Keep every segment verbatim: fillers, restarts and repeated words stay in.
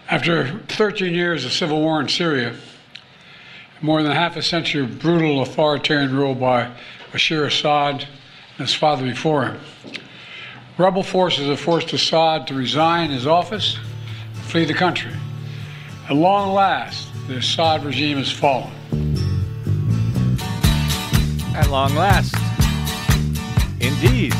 After thirteen years of civil war in Syria, more than half a century of brutal authoritarian rule by Bashar Assad and his father before him, rebel forces have forced Assad to resign his office and flee the country. At long last, the Assad regime has fallen. At long last. Indeed.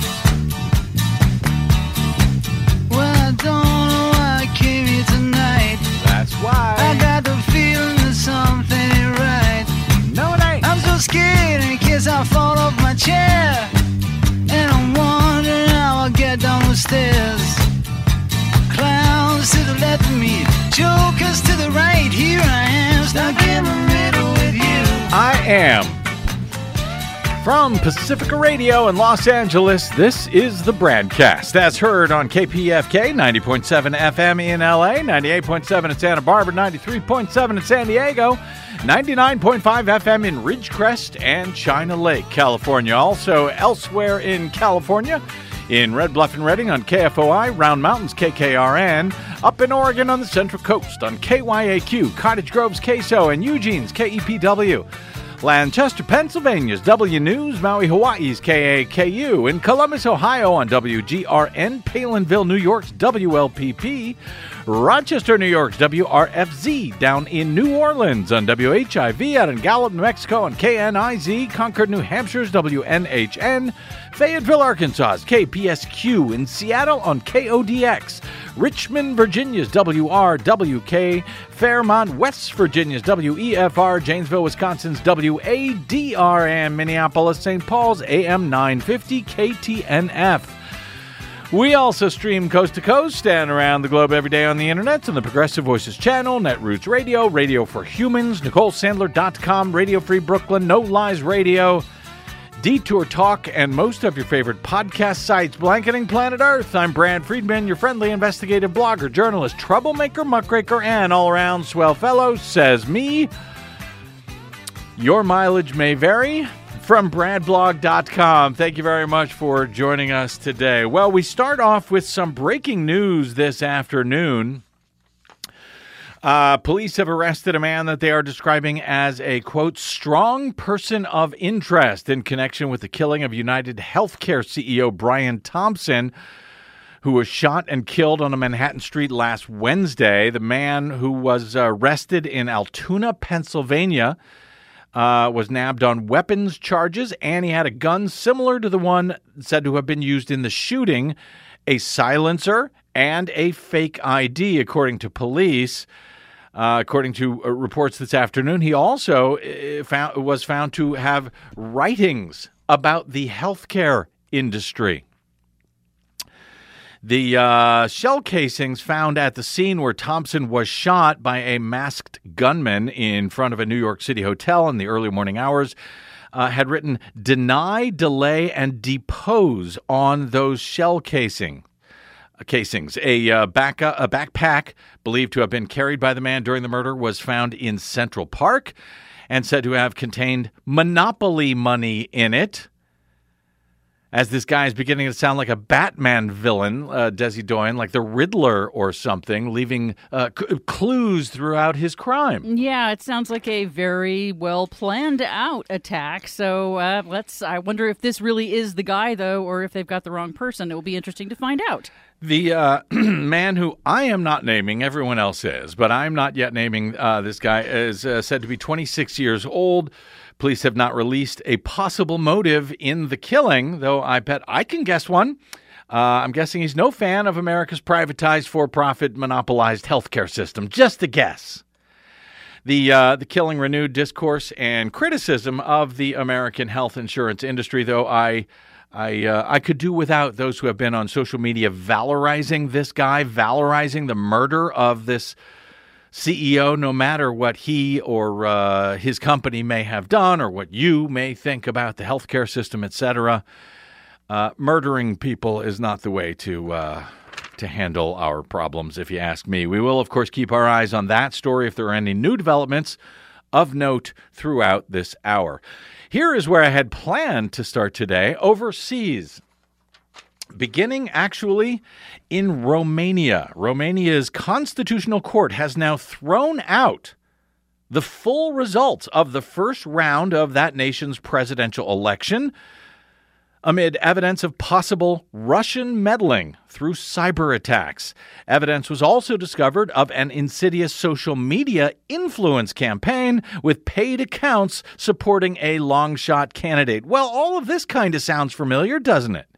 Well, I don't know why I came here tonight. That's why. I got the feeling that something ain't right. No, it ain't. I'm so scared in case I fall off my chair. And I'm wondering how I'll get down the stairs. Clowns to the left of me, jokers to the right. Here I am, stuck in the middle with you. I am. From Pacifica Radio in Los Angeles, this is the Bradcast. That's heard on K P F K, ninety point seven F M in L A, ninety-eight point seven in Santa Barbara, ninety-three point seven in San Diego, ninety-nine point five F M in Ridgecrest and China Lake, California. Also elsewhere in California, in Red Bluff and Redding on K F O I, Round Mountains K K R N, up in Oregon on the Central Coast on K Y A Q, Cottage Grove's K S O, and Eugene's K E P W. Lancaster, Pennsylvania's W News, Maui, Hawaii's K A K U, in Columbus, Ohio on W G R N, Palinville, New York's W L P P, Rochester, New York's W R F Z, down in New Orleans on W H I V, out in Gallup, New Mexico on K N I Z, Concord, New Hampshire's W N H N, Fayetteville, Arkansas's K P S Q, in Seattle on K O D X, Richmond, Virginia's W R W K, Fairmont, West Virginia's W E F R, Janesville, Wisconsin's W A D R, and Minneapolis, Saint Paul's A M nine fifty K T N F. We also stream coast to coast and around the globe every day on the internet on the Progressive Voices channel, Netroots Radio, Radio for Humans, Nicole Sandler dot com, Radio Free Brooklyn, No Lies Radio, Detour Talk, and most of your favorite podcast sites blanketing planet Earth. I'm Brad Friedman, your friendly investigative blogger, journalist, troublemaker, muckraker, and all-around swell fellow, says me. Your mileage may vary. From brad blog dot com. Thank you very much for joining us today. Well, we start off with some breaking news this afternoon. Uh, police have arrested a man that they are describing as a, quote, strong person of interest in connection with the killing of United Healthcare C E O Brian Thompson, who was shot and killed on a Manhattan street last Wednesday. The man who was arrested in Altoona, Pennsylvania, Uh, was nabbed on weapons charges, and he had a gun similar to the one said to have been used in the shooting, a silencer, and a fake I D, according to police. Uh, according to uh, reports this afternoon, he also uh, found, was found to have writings about the healthcare industry. The uh, shell casings found at the scene where Thompson was shot by a masked gunman in front of a New York City hotel in the early morning hours uh, had written "deny, delay, and depose" on those shell casing uh, casings. A, uh, back, uh, a backpack believed to have been carried by the man during the murder was found in Central Park and said to have contained Monopoly money in it. As this guy is beginning to sound like a Batman villain, uh, Desi Doyen, like the Riddler or something, leaving uh, c- clues throughout his crime. Yeah, it sounds like a very well planned out attack. So uh, let's. I wonder if this really is the guy, though, or if they've got the wrong person. It will be interesting to find out. The uh, man who I am not naming, everyone else is, but I'm not yet naming uh, this guy, is uh, said to be twenty-six years old. Police have not released a possible motive in the killing, though I bet I can guess one. Uh, I'm guessing he's no fan of America's privatized, for-profit, monopolized healthcare system. Just a guess. The uh, the killing renewed discourse and criticism of the American health insurance industry, though I I uh, I could do without those who have been on social media valorizing this guy, valorizing the murder of this C E O, no matter what he or uh, his company may have done or what you may think about the healthcare system, et cetera. Uh, murdering people is not the way to uh, to handle our problems, if you ask me. We will, of course, keep our eyes on that story if there are any new developments of note throughout this hour. Here is where I had planned to start today, overseas. beginning actually in Romania. Romania's constitutional court has now thrown out the full results of the first round of that nation's presidential election amid evidence of possible Russian meddling through cyber attacks. Evidence was also discovered of an insidious social media influence campaign with paid accounts supporting a long-shot candidate. Well, all of this kind of sounds familiar, doesn't it?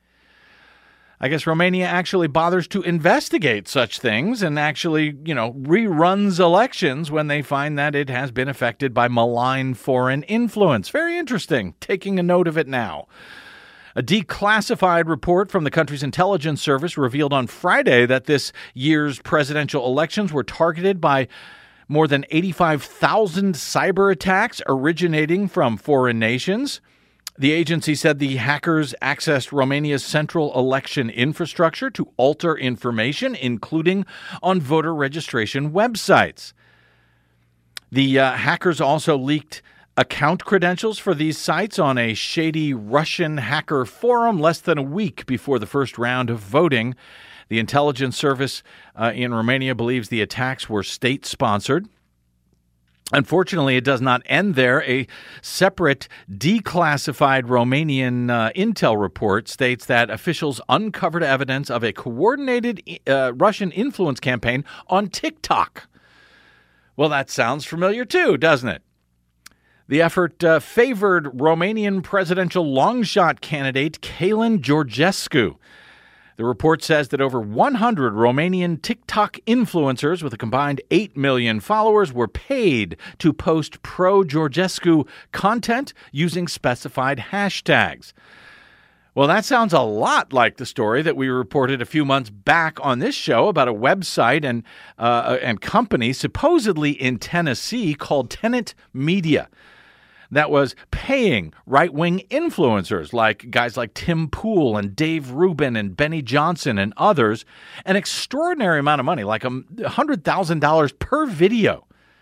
I guess Romania actually bothers to investigate such things and actually, you know, reruns elections when they find that it has been affected by malign foreign influence. Very interesting. Taking a note of it now. A declassified report from the country's intelligence service revealed on Friday that this year's presidential elections were targeted by more than eighty-five thousand cyber attacks originating from foreign nations. The agency said the hackers accessed Romania's central election infrastructure to alter information, including on voter registration websites. The uh, hackers also leaked account credentials for these sites on a shady Russian hacker forum less than a week before the first round of voting. The intelligence service uh, in Romania believes the attacks were state-sponsored. Unfortunately, it does not end there. A separate declassified Romanian uh, intel report states that officials uncovered evidence of a coordinated uh, Russian influence campaign on TikTok. Well, that sounds familiar too, doesn't it? The effort uh, favored Romanian presidential long-shot candidate Călin Georgescu. The report says that over one hundred Romanian TikTok influencers with a combined eight million followers were paid to post pro-Georgescu content using specified hashtags. Well, that sounds a lot like the story that we reported a few months back on this show about a website and uh, and company supposedly in Tennessee called Tenet Media that was paying right-wing influencers like guys like Tim Pool and Dave Rubin and Benny Johnson and others an extraordinary amount of money, like one hundred thousand dollars per video.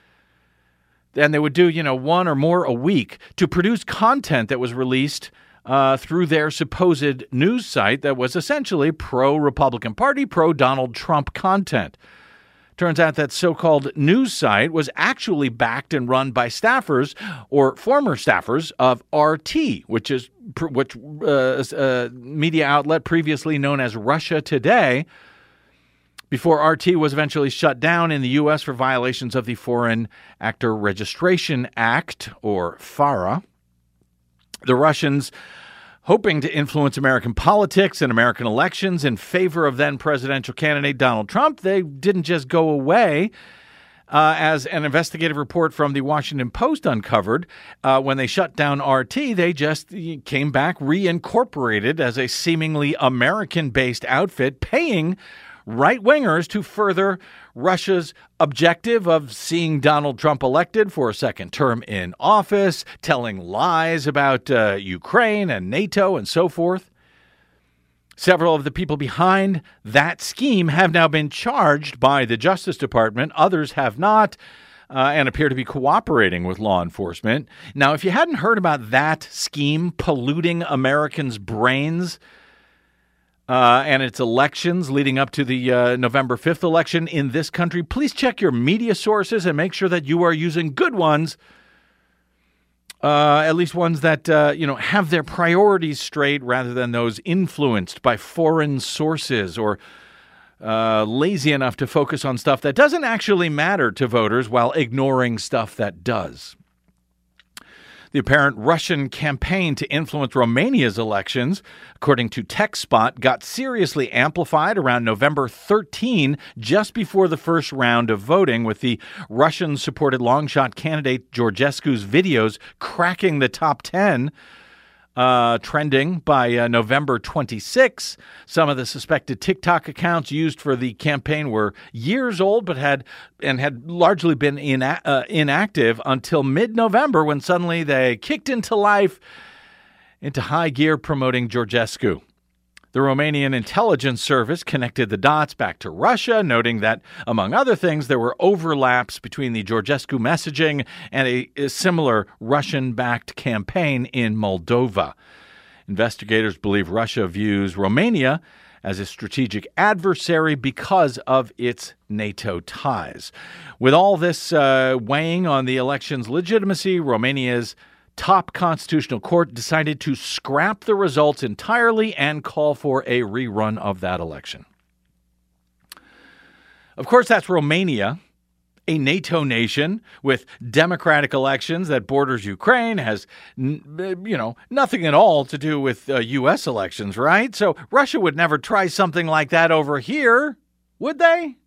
And they would do, you know, one or more a week to produce content that was released uh, through their supposed news site that was essentially pro-Republican Party, pro-Donald Trump content. Turns out that so-called news site was actually backed and run by staffers or former staffers of R T, which is which uh, a media outlet previously known as Russia Today, before R T was eventually shut down in the U S for violations of the Foreign Actor Registration Act, or FARA. The Russians, hoping to influence American politics and American elections in favor of then-presidential candidate Donald Trump, they didn't just go away. Uh, as an investigative report from the Washington Post uncovered, uh, when they shut down R T, they just came back reincorporated as a seemingly American-based outfit, paying right-wingers to further Russia's objective of seeing Donald Trump elected for a second term in office, telling lies about uh, Ukraine and NATO and so forth. Several of the people behind that scheme have now been charged by the Justice Department. Others have not uh, and appear to be cooperating with law enforcement. Now, if you hadn't heard about that scheme polluting Americans' brains Uh, and its elections leading up to the uh, November fifth election in this country, please check your media sources and make sure that you are using good ones, uh, at least ones that, uh, you know, have their priorities straight rather than those influenced by foreign sources or uh, lazy enough to focus on stuff that doesn't actually matter to voters while ignoring stuff that does. The apparent Russian campaign to influence Romania's elections, according to TechSpot, got seriously amplified around November thirteenth, just before the first round of voting, with the Russian-supported long-shot candidate Georgescu's videos cracking the top ten, uh, trending by uh, November twenty-sixth. Some of the suspected TikTok accounts used for the campaign were years old, but had and had largely been ina- uh, inactive until mid-November, when suddenly they kicked into life, into high gear, promoting Georgescu. The Romanian intelligence service connected the dots back to Russia, noting that, among other things, there were overlaps between the Georgescu messaging and a, a similar Russian-backed campaign in Moldova. Investigators believe Russia views Romania as a strategic adversary because of its NATO ties. With all this uh, weighing on the election's legitimacy, Romania's top constitutional court decided to scrap the results entirely and call for a rerun of that election. Of course, that's Romania, a NATO nation with democratic elections that borders Ukraine, has, you know, nothing at all to do with uh, U S elections, right? So Russia would never try something like that over here, would they?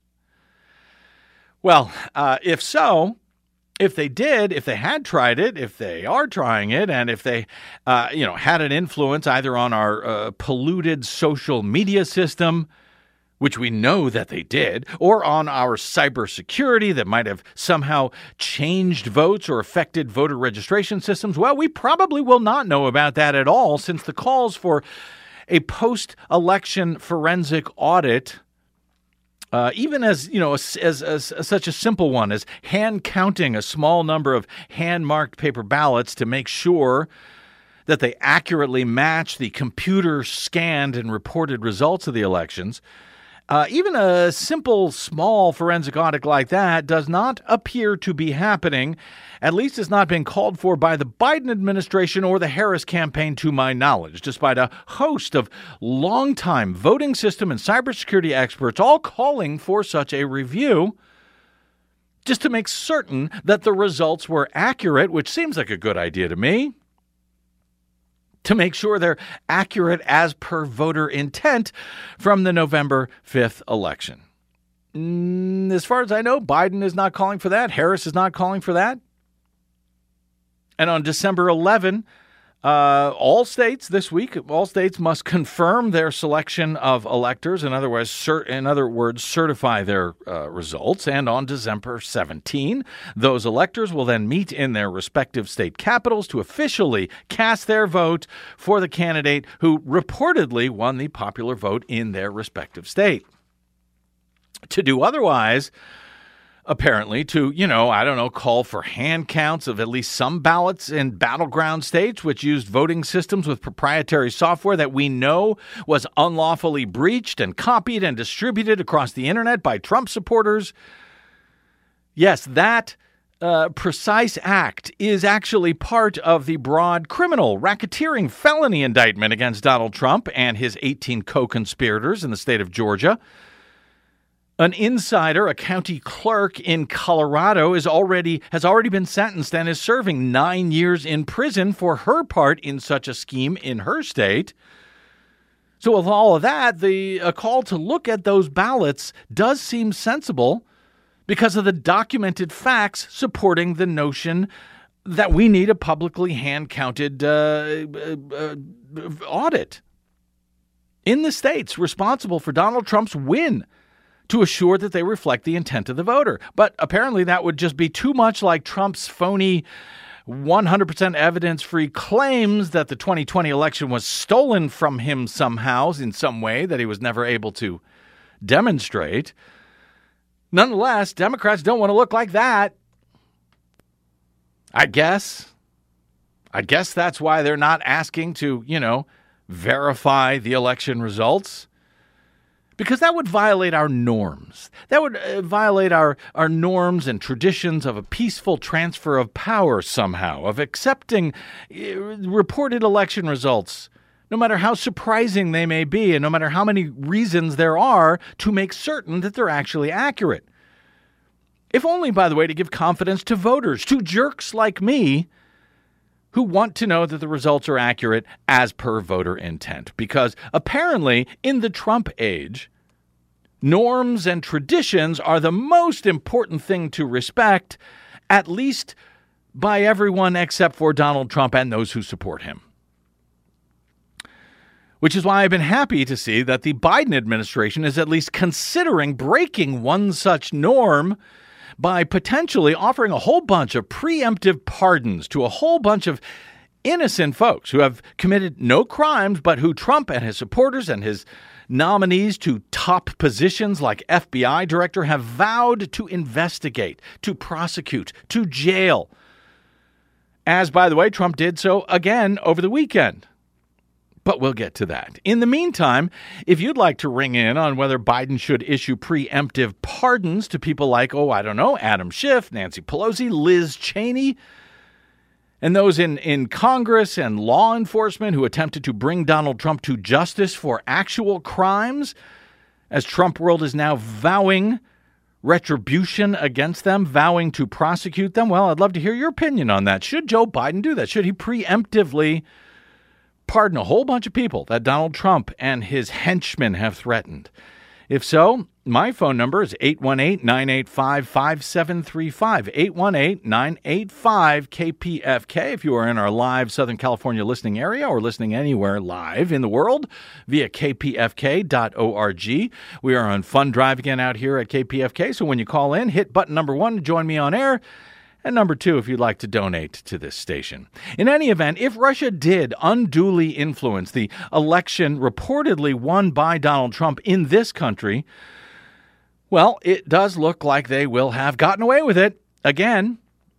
Well, uh, if so, if they did, if they had tried it, if they are trying it, and if they, uh, you know, had an influence either on our uh, polluted social media system, which we know that they did, or on our cybersecurity that might have somehow changed votes or affected voter registration systems, well, we probably will not know about that at all, since the calls for a post-election forensic audit, uh, even as, you know, as, as, as, as such a simple one as hand counting a small number of hand-marked paper ballots to make sure that they accurately match the computer-scanned and reported results of the elections, Uh, even a simple, small forensic audit like that does not appear to be happening. At least it's not been called for by the Biden administration or the Harris campaign, to my knowledge, despite a host of longtime voting system and cybersecurity experts all calling for such a review, just to make certain that the results were accurate, which seems like a good idea to me. To make sure they're accurate as per voter intent from the November fifth election. Mm, as far as I know, Biden is not calling for that. Harris is not calling for that. And on December eleventh, uh, all states this week, all states must confirm their selection of electors. In other words, cert- in other words, certify their uh, results. And on December seventeenth, those electors will then meet in their respective state capitals to officially cast their vote for the candidate who reportedly won the popular vote in their respective state. To do otherwise, apparently, to, you know, I don't know, call for hand counts of at least some ballots in battleground states which used voting systems with proprietary software that we know was unlawfully breached and copied and distributed across the internet by Trump supporters. Yes, that uh, precise act is actually part of the broad criminal racketeering felony indictment against Donald Trump and his eighteen co-conspirators in the state of Georgia. An insider, a county clerk in Colorado, is already has already been sentenced and is serving nine years in prison for her part in such a scheme in her state. So with all of that, the a call to look at those ballots does seem sensible because of the documented facts supporting the notion that we need a publicly hand-counted uh, uh, uh, audit in the states responsible for Donald Trump's win, to assure that they reflect the intent of the voter. But apparently that would just be too much like Trump's phony one hundred percent evidence-free claims that the twenty twenty election was stolen from him somehow in some way that he was never able to demonstrate. Nonetheless, Democrats don't want to look like that. I guess. I guess that's why they're not asking to, you know, verify the election results. Because that would violate our norms. That would uh, violate our, our norms and traditions of a peaceful transfer of power somehow, of accepting uh, reported election results, no matter how surprising they may be and no matter how many reasons there are to make certain that they're actually accurate. If only, by the way, to give confidence to voters, to jerks like me, who want to know that the results are accurate as per voter intent. Because apparently, in the Trump age, norms and traditions are the most important thing to respect, at least by everyone except for Donald Trump and those who support him. Which is why I've been happy to see that the Biden administration is at least considering breaking one such norm by potentially offering a whole bunch of preemptive pardons to a whole bunch of innocent folks who have committed no crimes, but who Trump and his supporters and his nominees to top positions like F B I director have vowed to investigate, to prosecute, to jail. As, by the way, Trump did so again over the weekend. But we'll get to that. In the meantime, if you'd like to ring in on whether Biden should issue preemptive pardons to people like, oh, I don't know, Adam Schiff, Nancy Pelosi, Liz Cheney, and those in, in Congress and law enforcement who attempted to bring Donald Trump to justice for actual crimes, as Trump world is now vowing retribution against them, vowing to prosecute them. Well, I'd love to hear your opinion on that. Should Joe Biden do that? Should he preemptively pardon a whole bunch of people that Donald Trump and his henchmen have threatened? If so, my phone number is eight one eight, nine eight five, five seven three five, eight one eight, nine eight five, K P F K. If you are in our live Southern California listening area or listening anywhere live in the world via K P F K dot org. We are on Fund Drive again out here at K P F K, so when you call in, hit button number one to join me on air, and number two if you'd like to donate to this station. In any event, if Russia did unduly influence the election reportedly won by Donald Trump in this country, well, it does look like they will have gotten away with it again.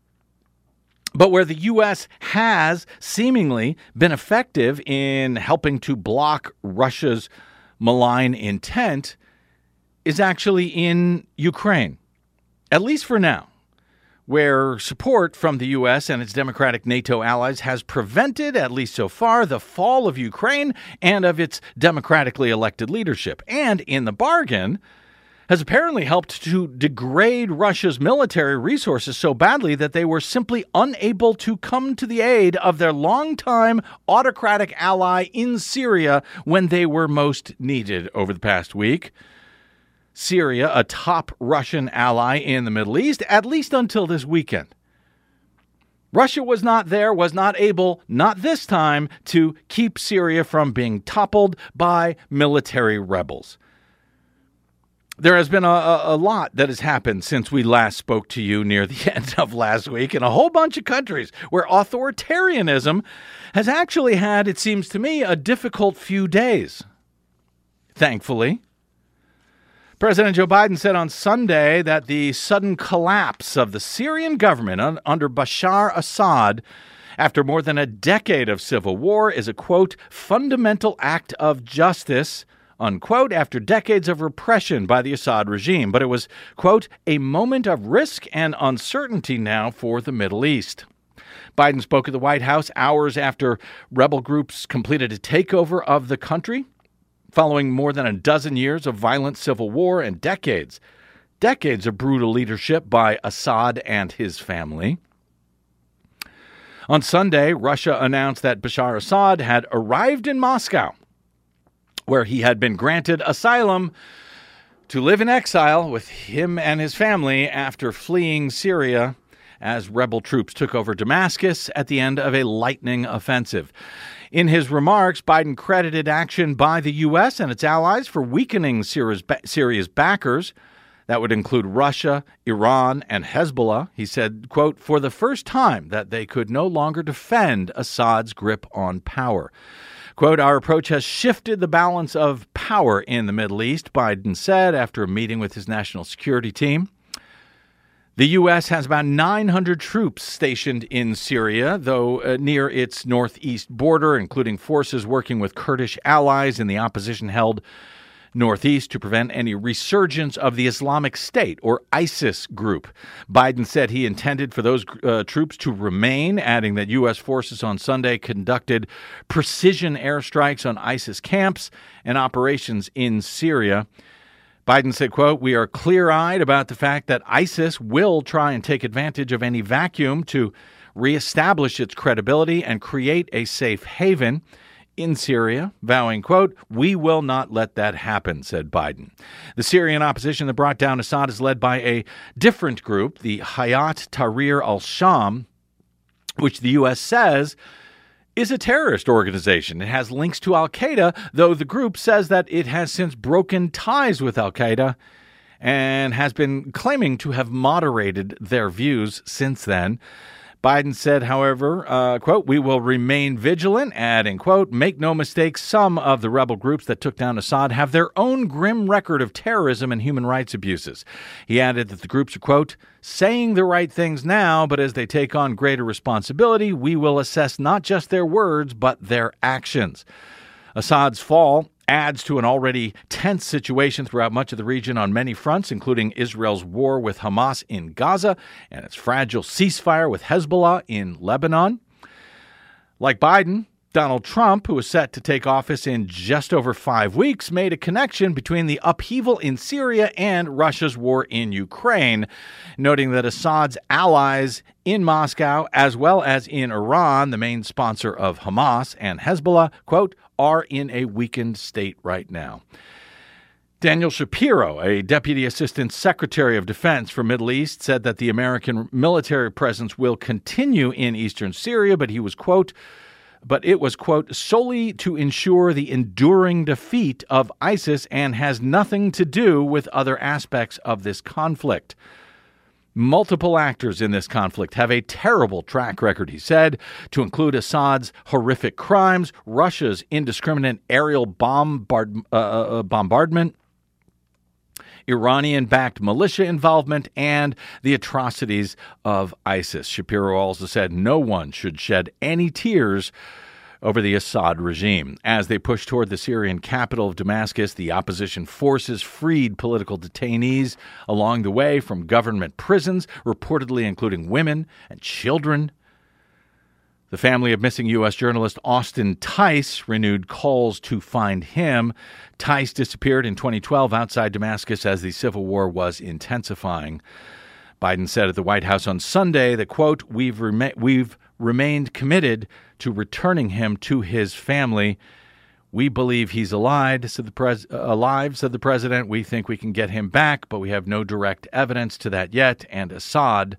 But where the U S has seemingly been effective in helping to block Russia's malign intent is actually in Ukraine, at least for now, where support from the U S and its democratic NATO allies has prevented, at least so far, the fall of Ukraine and of its democratically elected leadership, and in the bargain has apparently helped to degrade Russia's military resources so badly that they were simply unable to come to the aid of their longtime autocratic ally in Syria when they were most needed over the past week. Syria, a top Russian ally in the Middle East, at least until this weekend. Russia was not there, was not able, not this time, to keep Syria from being toppled by military rebels. There has been a, a, a lot that has happened since we last spoke to you near the end of last week in a whole bunch of countries where authoritarianism has actually had, it seems to me, a difficult few days. Thankfully, President Joe Biden said on Sunday that the sudden collapse of the Syrian government un- under Bashar Assad after more than a decade of civil war is a, quote, fundamental act of justice, unquote, after decades of repression by the Assad regime. But it was, quote, a moment of risk and uncertainty now for the Middle East. Biden spoke at the White House hours after rebel groups completed a takeover of the country, following more than a dozen years of violent civil war and decades, decades of brutal leadership by Assad and his family. On Sunday, Russia announced that Bashar Assad had arrived in Moscow, where he had been granted asylum to live in exile with him and his family after fleeing Syria as rebel troops took over Damascus at the end of a lightning offensive. In his remarks, Biden credited action by the U S and its allies for weakening Syria's, Syria's backers. That would include Russia, Iran, and Hezbollah. He said, quote, for the first time that they could no longer defend Assad's grip on power. Quote, our approach has shifted the balance of power in the Middle East, Biden said after a meeting with his national security team. The U S has about nine hundred troops stationed in Syria, though uh, near its northeast border, including forces working with Kurdish allies in the opposition-held northeast to prevent any resurgence of the Islamic State, or ISIS group. Biden said he intended for those uh, troops to remain, adding that U S forces on Sunday conducted precision airstrikes on ISIS camps and operations in Syria. Biden said, quote, we are clear-eyed about the fact that ISIS will try and take advantage of any vacuum to reestablish its credibility and create a safe haven in Syria, vowing, quote, we will not let that happen, said Biden. The Syrian opposition that brought down Assad is led by a different group, the Hayat Tahrir al-Sham, which the U S says is a terrorist organization. It has links to al-Qaeda, though the group says that it has since broken ties with al-Qaeda and has been claiming to have moderated their views since then. Biden said, however, uh, quote, we will remain vigilant, adding, quote, make no mistake, some of the rebel groups that took down Assad have their own grim record of terrorism and human rights abuses. He added that the groups are, quote, saying the right things now, but as they take on greater responsibility, we will assess not just their words, but their actions. Assad's fall adds to an already tense situation throughout much of the region on many fronts, including Israel's war with Hamas in Gaza and its fragile ceasefire with Hezbollah in Lebanon. Like Biden, Donald Trump, who is set to take office in just over five weeks, made a connection between the upheaval in Syria and Russia's war in Ukraine, noting that Assad's allies in Moscow, as well as in Iran, the main sponsor of Hamas and Hezbollah, quote, are in a weakened state right now. Daniel Shapiro, a Deputy Assistant Secretary of Defense for Middle East, said that the American military presence will continue in eastern Syria, but he was, quote, but it was, quote, solely to ensure the enduring defeat of ISIS and has nothing to do with other aspects of this conflict. Multiple actors in this conflict have a terrible track record, he said, to include Assad's horrific crimes, Russia's indiscriminate aerial bombard, uh, bombardment, Iranian-backed militia involvement, and the atrocities of ISIS. Shapiro also said no one should shed any tears over the Assad regime. As they pushed toward the Syrian capital of Damascus, the opposition forces freed political detainees along the way from government prisons, reportedly including women and children. The family of missing U S journalist Austin Tice renewed calls to find him. Tice disappeared in twenty twelve outside Damascus as the civil war was intensifying. Biden said at the White House on Sunday that, quote, we've, rema- we've remained committed to returning him to his family. We believe he's alive, said the pres- alive, said the president. We think we can get him back, but we have no direct evidence to that yet, and Assad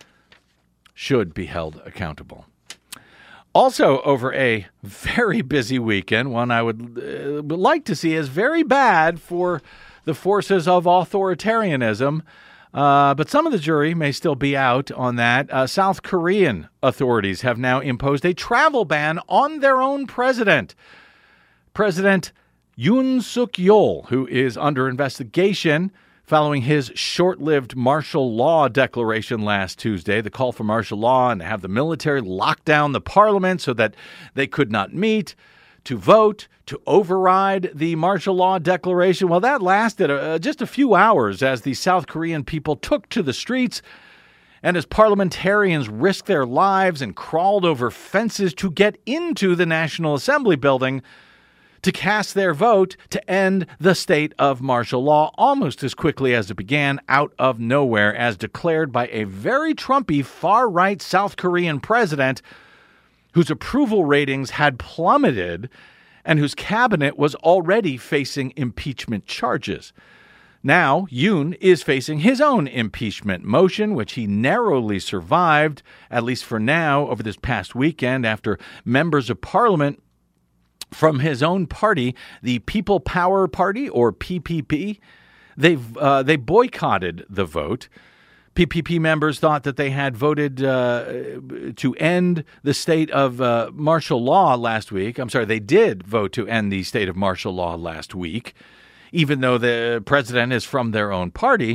should be held accountable. Also, over a very busy weekend, one I would uh, like to see as very bad for the forces of authoritarianism, uh, but some of the jury may still be out on that. Uh, South Korean authorities have now imposed a travel ban on their own president. President Yoon Suk-yeol, who is under investigation following his short-lived martial law declaration last Tuesday, the call for martial law and to have the military lock down the parliament so that they could not meet, to vote, to override the martial law declaration. Well, that lasted uh, just a few hours as the South Korean people took to the streets and as parliamentarians risked their lives and crawled over fences to get into the National Assembly building to cast their vote to end the state of martial law almost as quickly as it began, out of nowhere, as declared by a very Trumpy far-right South Korean president whose approval ratings had plummeted and whose cabinet was already facing impeachment charges. Now, Yoon is facing his own impeachment motion, which he narrowly survived, at least for now, over this past weekend after members of parliament from his own party, the People Power Party, or P P P, they've, uh, they boycotted the vote. P P P members thought that they had voted uh, to end the state of uh, martial law last week. I'm sorry, they did vote to end the state of martial law last week, even though the president is from their own party.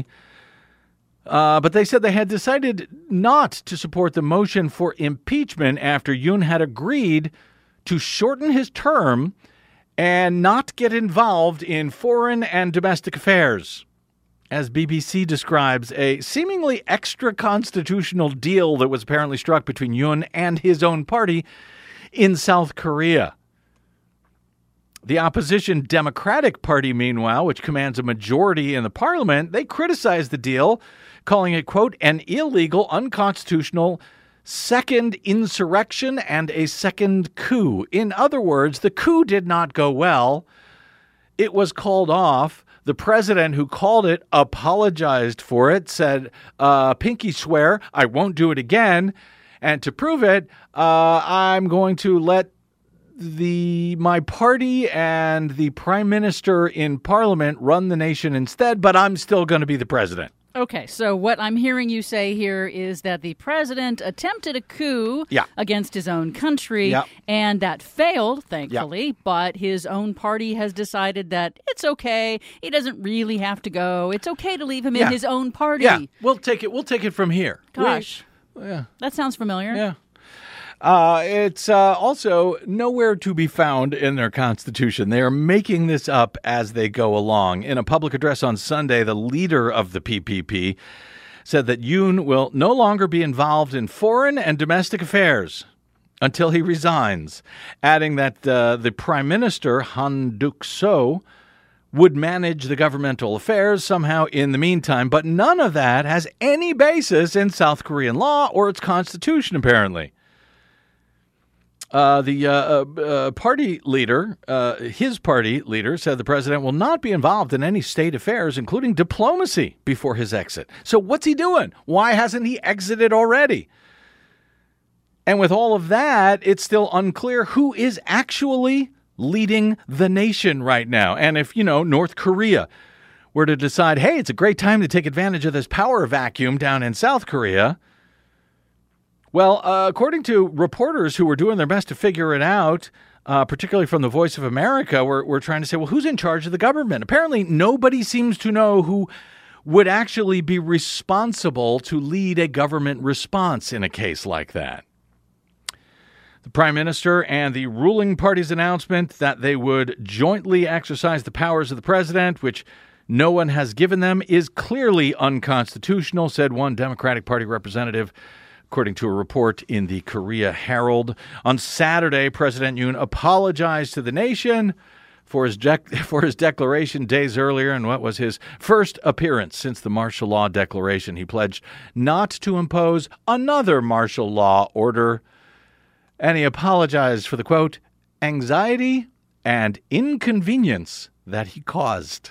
Uh, but they said they had decided not to support the motion for impeachment after Yoon had agreed to shorten his term and not get involved in foreign and domestic affairs. As B B C describes, a seemingly extra-constitutional deal that was apparently struck between Yoon and his own party in South Korea. The opposition Democratic Party, meanwhile, which commands a majority in the parliament, they criticized the deal, calling it, quote, an illegal, unconstitutional second insurrection and a second coup. In other words, the coup did not go well. It was called off. The president who called it apologized for it, said, uh, pinky swear, I won't do it again. And to prove it, uh, I'm going to let the my party and the prime minister in parliament run the nation instead, but I'm still going to be the president. Okay, so what I'm hearing you say here is that the president attempted a coup yeah. against his own country, yeah. and that failed, thankfully, yeah. but his own party has decided that it's okay. He doesn't really have to go. It's okay to leave him yeah. in his own party. Yeah, we'll take it. We'll take it from here. Gosh, we, yeah. that sounds familiar. Yeah. Uh, it's uh, also nowhere to be found in their constitution. They are making this up as they go along. In a public address on Sunday, the leader of the P P P said that Yoon will no longer be involved in foreign and domestic affairs until he resigns, adding that uh, the Prime Minister, Han Duck-soo, would manage the governmental affairs somehow in the meantime. But none of that has any basis in South Korean law or its constitution, apparently. Uh, the uh, uh, party leader, uh, his party leader, said the president will not be involved in any state affairs, including diplomacy, before his exit. So what's he doing? Why hasn't he exited already? And with all of that, it's still unclear who is actually leading the nation right now. And if, you know, North Korea were to decide, hey, it's a great time to take advantage of this power vacuum down in South Korea, well, uh, according to reporters who were doing their best to figure it out, uh, particularly from the Voice of America, we're, we're trying to say, well, who's in charge of the government? Apparently, nobody seems to know who would actually be responsible to lead a government response in a case like that. The Prime Minister and the ruling party's announcement that they would jointly exercise the powers of the president, which no one has given them, is clearly unconstitutional, said one Democratic Party representative, according to a report in the Korea Herald. On Saturday, President Yoon apologized to the nation for his dec- for his declaration days earlier in what was his first appearance since the martial law declaration. He pledged not to impose another martial law order, and he apologized for the, quote, anxiety and inconvenience that he caused.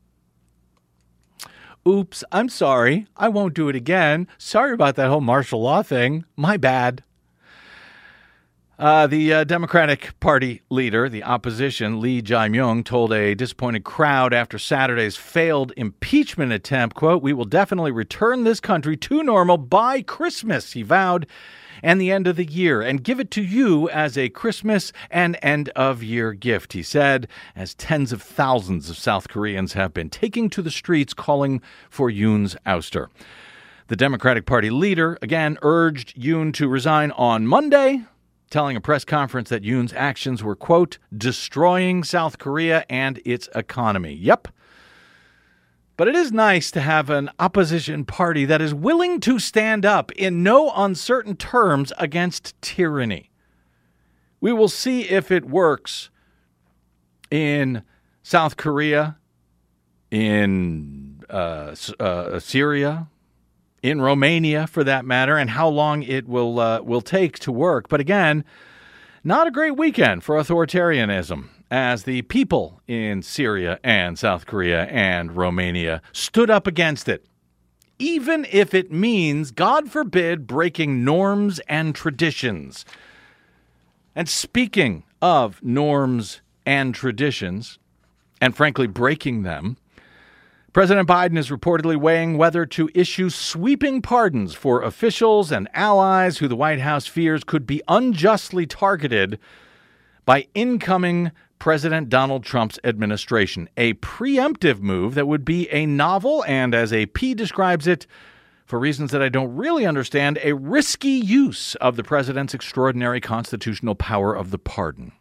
Oops, I'm sorry. I won't do it again. Sorry about that whole martial law thing. My bad. Uh, the uh, Democratic Party leader, the opposition, Lee Jae-myung, told a disappointed crowd after Saturday's failed impeachment attempt, quote, we will definitely return this country to normal by Christmas, he vowed, and the end of the year, and give it to you as a Christmas and end-of-year gift, he said, as tens of thousands of South Koreans have been taking to the streets calling for Yoon's ouster. The Democratic Party leader, again, urged Yoon to resign on Monday, telling a press conference that Yoon's actions were, quote, destroying South Korea and its economy. Yep. But it is nice to have an opposition party that is willing to stand up in no uncertain terms against tyranny. We will see if it works in South Korea, in uh, uh, Syria, in Romania, for that matter, and how long it will uh, will take to work. But again, not a great weekend for authoritarianism, as the people in Syria and South Korea and Romania stood up against it, even if it means, God forbid, breaking norms and traditions. And speaking of norms and traditions, and frankly breaking them, President Biden is reportedly weighing whether to issue sweeping pardons for officials and allies who the White House fears could be unjustly targeted by incoming President Donald Trump's administration, a preemptive move that would be a novel and, as A P describes it, for reasons that I don't really understand, a risky use of the president's extraordinary constitutional power of the pardon.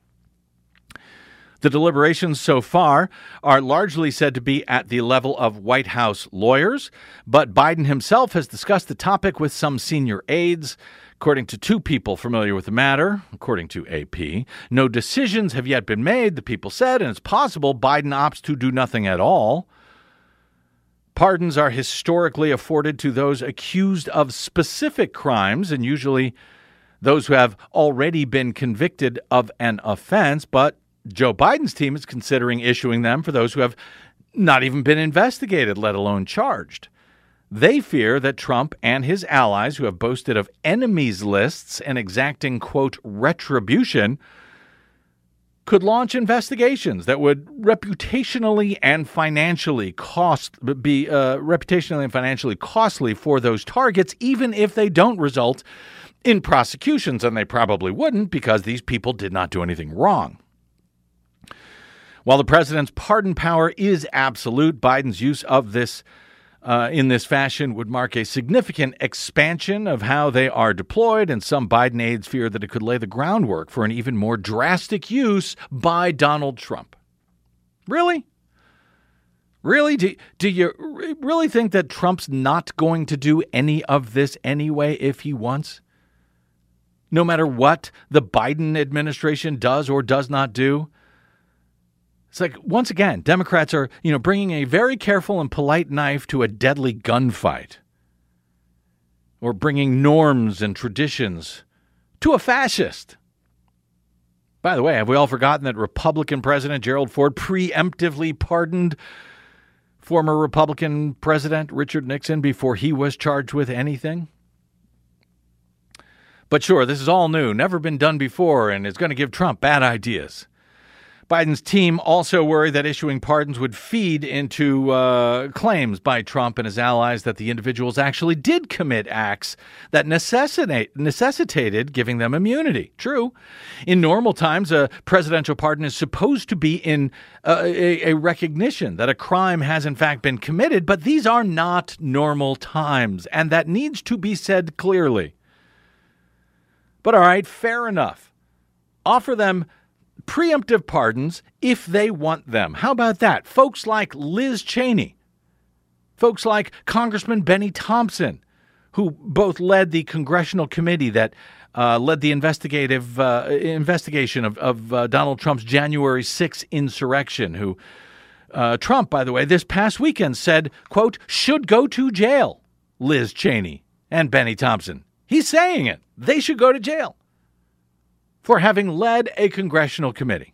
The deliberations so far are largely said to be at the level of White House lawyers, but Biden himself has discussed the topic with some senior aides. According to two people familiar with the matter, according to A P, no decisions have yet been made, the people said, and it's possible Biden opts to do nothing at all. Pardons are historically afforded to those accused of specific crimes, and usually those who have already been convicted of an offense, but Joe Biden's team is considering issuing them for those who have not even been investigated, let alone charged. They fear that Trump and his allies, who have boasted of enemies lists and exacting, quote, retribution, could launch investigations that would reputationally and financially cost be uh, reputationally and financially costly for those targets, even if they don't result in prosecutions, and they probably wouldn't because these people did not do anything wrong. While the president's pardon power is absolute, Biden's use of this uh, in this fashion would mark a significant expansion of how they are deployed, and some Biden aides fear that it could lay the groundwork for an even more drastic use by Donald Trump. Really? Really? Do, do you really think that Trump's not going to do any of this anyway if he wants? No matter what the Biden administration does or does not do? It's like, once again, Democrats are, you know, bringing a very careful and polite knife to a deadly gunfight. Or bringing norms and traditions to a fascist. By the way, have we all forgotten that Republican President Gerald Ford preemptively pardoned former Republican President Richard Nixon before he was charged with anything? But sure, this is all new, never been done before, and it's going to give Trump bad ideas. Biden's team also worry that issuing pardons would feed into uh, claims by Trump and his allies that the individuals actually did commit acts that necessitate, necessitated giving them immunity. True. In normal times, a presidential pardon is supposed to be in uh, a, a recognition that a crime has in fact been committed, but these are not normal times, and that needs to be said clearly. But all right, fair enough. Offer them preemptive pardons if they want them. How about that? Folks like Liz Cheney, folks like Congressman Benny Thompson, who both led the congressional committee that uh, led the investigative uh, investigation of, of uh, Donald Trump's January sixth insurrection, who uh, Trump, by the way, this past weekend said, quote, should go to jail, Liz Cheney and Benny Thompson. He's saying it. They should go to jail for having led a congressional committee.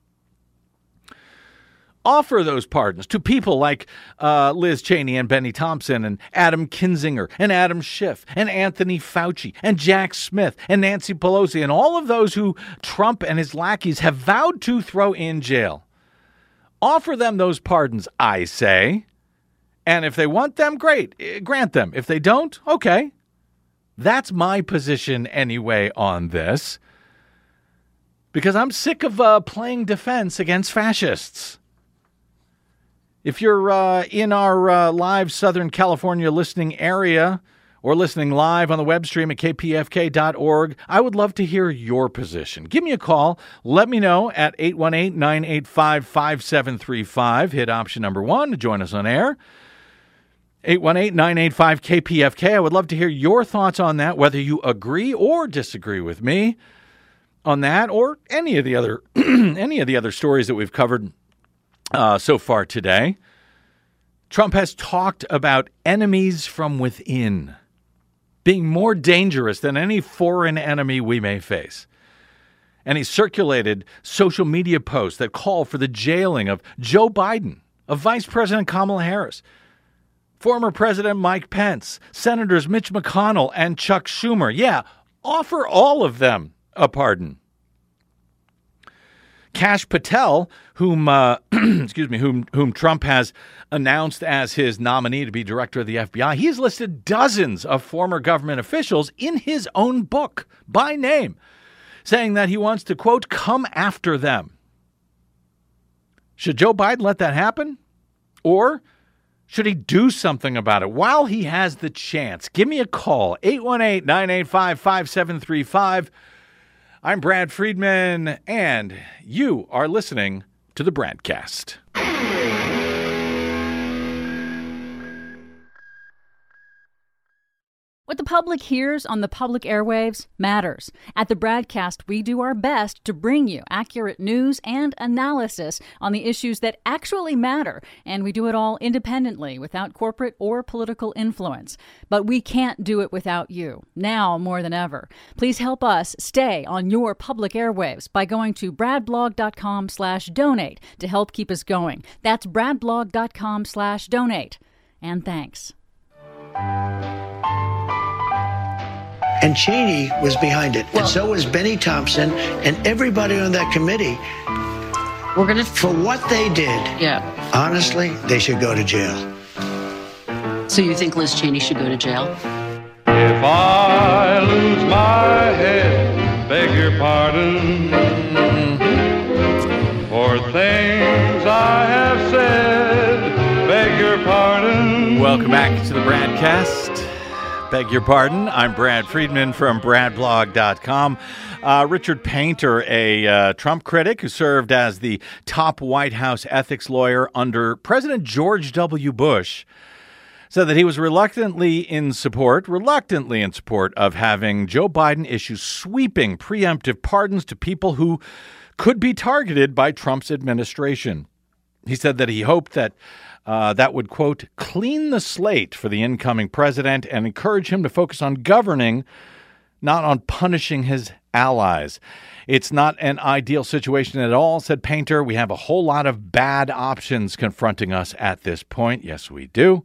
Offer those pardons to people like uh, Liz Cheney and Benny Thompson and Adam Kinzinger and Adam Schiff and Anthony Fauci and Jack Smith and Nancy Pelosi and all of those who Trump and his lackeys have vowed to throw in jail. Offer them those pardons, I say. And if they want them, great. Grant them. If they don't, okay. That's my position anyway on this. Because I'm sick of uh, playing defense against fascists. If you're uh, in our uh, live Southern California listening area or listening live on the web stream at k p f k dot org, I would love to hear your position. Give me a call. Let me know at eight one eight, nine eight five, five seven three five. Hit option number one to join us on air. eight one eight, nine eight five, K P F K. I would love to hear your thoughts on that, whether you agree or disagree with me on that, or any of the other any of the other stories that we've covered uh, so far today. Trump has talked about enemies from within being more dangerous than any foreign enemy we may face. And he circulated social media posts that call for the jailing of Joe Biden, of Vice President Kamala Harris, former President Mike Pence, Senators Mitch McConnell and Chuck Schumer. Yeah, offer all of them a pardon. Kash Patel, whom uh, excuse me, whom whom Trump has announced as his nominee to be director of the F B I, he has listed dozens of former government officials in his own book by name, saying that he wants to, quote, come after them. Should Joe Biden let that happen? Or should he do something about it while he has the chance? Give me a call, eight one eight, nine eight five, five seven three five. I'm Brad Friedman, and you are listening to the Bradcast. What the public hears on the public airwaves matters. At the Bradcast, we do our best to bring you accurate news and analysis on the issues that actually matter, and we do it all independently, without corporate or political influence. But we can't do it without you, now more than ever. Please help us stay on your public airwaves by going to bradblog.com slash donate to help keep us going. That's bradblog.com slash donate. And thanks. And Cheney was behind it. Well, and so was Benny Thompson and everybody on that committee. We're gonna For what they did, yeah. honestly, they should go to jail. So you think Liz Cheney should go to jail? If I lose my head, beg your pardon for things I have said, beg your pardon. Welcome back to the Bradcast. Beg your pardon. I'm Brad Friedman from brad blog dot com. Uh, Richard Painter, a uh, Trump critic who served as the top White House ethics lawyer under President George W. Bush, said that he was reluctantly in support, reluctantly in support of having Joe Biden issue sweeping preemptive pardons to people who could be targeted by Trump's administration. He said that he hoped that uh, that would, quote, clean the slate for the incoming president and encourage him to focus on governing, not on punishing his allies. It's not an ideal situation at all, said Painter. We have a whole lot of bad options confronting us at this point. Yes, we do.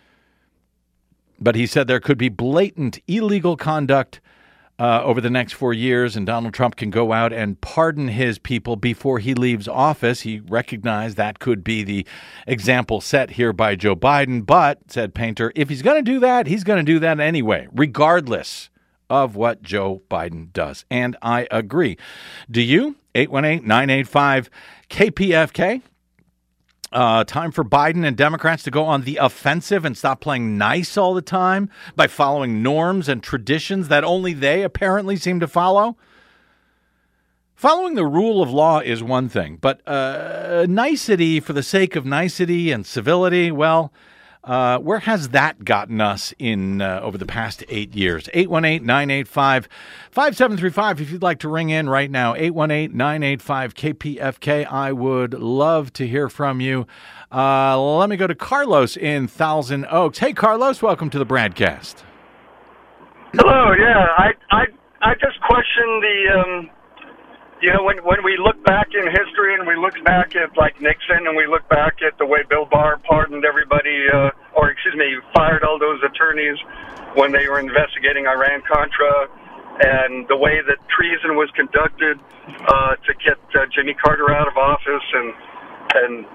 But he said there could be blatant illegal conduct uh, over the next four years, and Donald Trump can go out and pardon his people before he leaves office. He recognized that could be the example set here by Joe Biden. But, said Painter, if he's going to do that, he's going to do that anyway, regardless of what Joe Biden does. And I agree. Do you? eight one eight, nine eight five, K P F K. Uh, time for Biden and Democrats to go on the offensive and stop playing nice all the time by following norms and traditions that only they apparently seem to follow. Following the rule of law is one thing, but uh, nicety for the sake of nicety and civility, well, uh, where has that gotten us in uh, over the past eight years? eight one eight, nine eight five, five seven three five if you'd like to ring in right now. eight one eight, nine eight five, K P F K. I would love to hear from you. Uh, let me go to Carlos in Thousand Oaks. Hey, Carlos, welcome to the Bradcast. Hello, yeah. I I, I just question the... Um... You know, when when we look back in history and we look back at, like, Nixon and we look back at the way Bill Barr pardoned everybody, uh, or, excuse me, fired all those attorneys when they were investigating Iran-Contra, and the way that treason was conducted uh, to get uh, Jimmy Carter out of office, and... and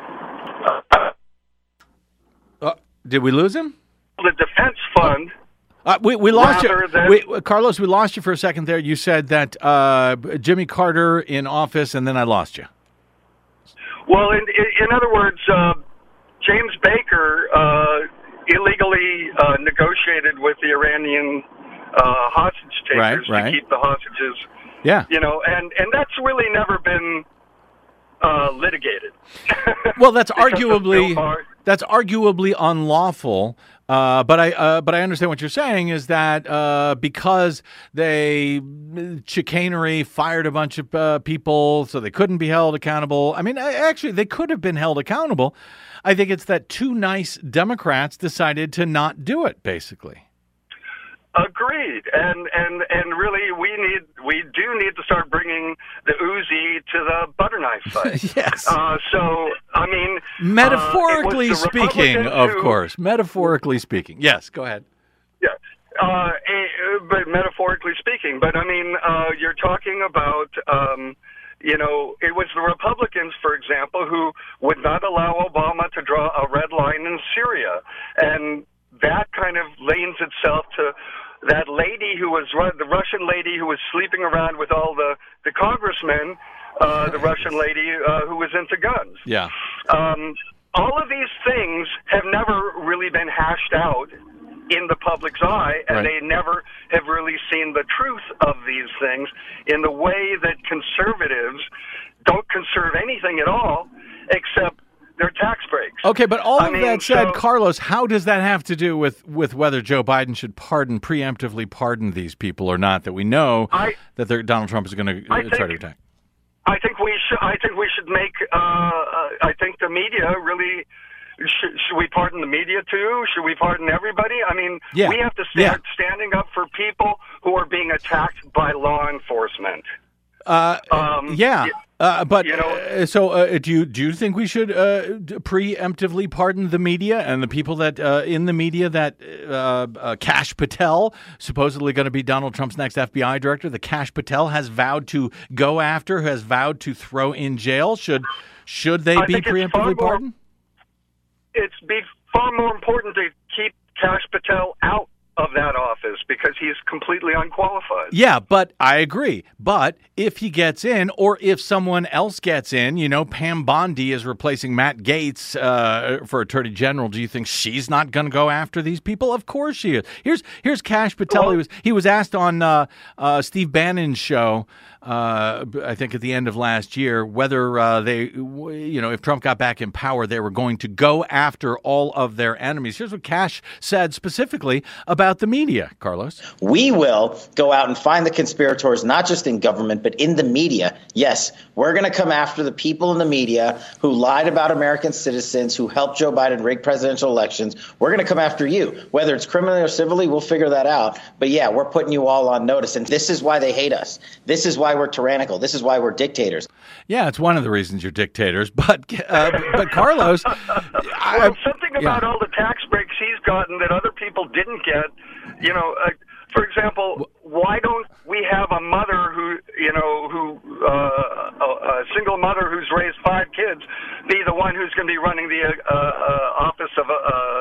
uh, uh, did we lose him? The defense fund... Uh, we we lost you, than, we, Carlos. We lost you for a second there. You said that uh, Jimmy Carter in office, and then I lost you. Well, in in other words, uh, James Baker uh, illegally uh, negotiated with the Iranian uh, hostage takers right, right. to keep the hostages. Yeah, you know, and, and that's really never been uh, litigated. Well, that's arguably that's arguably unlawful. Uh, but I uh, but I understand what you're saying is that uh, because they chicanery fired a bunch of uh, people, so they couldn't be held accountable. I mean, actually, they could have been held accountable. I think it's that two nice Democrats decided to not do it, basically. Agreed, and and and really, we need we do need to start bringing the Uzi to the butter knife fight. Yes. Uh, so I mean, metaphorically uh, speaking, of who, course. Metaphorically speaking, yes. Go ahead. Yeah, uh, but metaphorically speaking, but I mean, uh, you're talking about. Um, You know, it was the Republicans, for example, who would not allow Obama to draw a red line in Syria, and that kind of lends itself to that lady who was the Russian lady who was sleeping around with all the the congressmen, uh, the Russian lady uh, who was into guns. Yeah. Um, all of these things have never really been hashed out in the public's eye, and right. they never have really seen the truth of these things in the way that conservatives don't conserve anything at all except their tax breaks. Okay, but all I of mean, that said, so, Carlos, how does that have to do with, with whether Joe Biden should pardon, preemptively pardon these people or not, that we know I, that Donald Trump is going to uh, try to attack? I think we should, I think we should make, uh, I think the media really... Should, should we pardon the media too? Should we pardon everybody? I mean, yeah. we have to start yeah. standing up for people who are being attacked by law enforcement. Uh, um, yeah, uh, but you know, uh, so uh, do you do you think we should uh, preemptively pardon the media and the people that uh, in the media that uh, uh, Kash Patel, supposedly going to be Donald Trump's next F B I director, the Kash Patel has vowed to go after, has vowed to throw in jail? Should should they I be preemptively pardoned? More, it's be far more important to keep Kash Patel out of of that office because he's completely unqualified. Yeah, but I agree. But if he gets in, or if someone else gets in, you know, Pam Bondi is replacing Matt Gaetz uh, for Attorney General. Do you think she's not going to go after these people? Of course she is. Here's here's Kash Patel. Well, he was he was asked on uh, uh, Steve Bannon's show, uh, I think at the end of last year, whether uh, they, you know, if Trump got back in power, they were going to go after all of their enemies. Here's what Kash said specifically about the media, Carlos. We will go out and find the conspirators, not just in government, but in the media. Yes, we're going to come after the people in the media who lied about American citizens, who helped Joe Biden rig presidential elections. We're going to come after you. Whether it's criminally or civilly, we'll figure that out. But yeah, we're putting you all on notice. And this is why they hate us. This is why we're tyrannical. This is why we're dictators. Yeah, it's one of the reasons you're dictators. But, uh, but Carlos, well, I, something about yeah. all the tax breaks he's gotten that other people didn't get, you know, uh, for example, why don't we have a mother who, you know, who uh, a, a single mother who's raised five kids be the one who's going to be running the uh, uh, office of uh,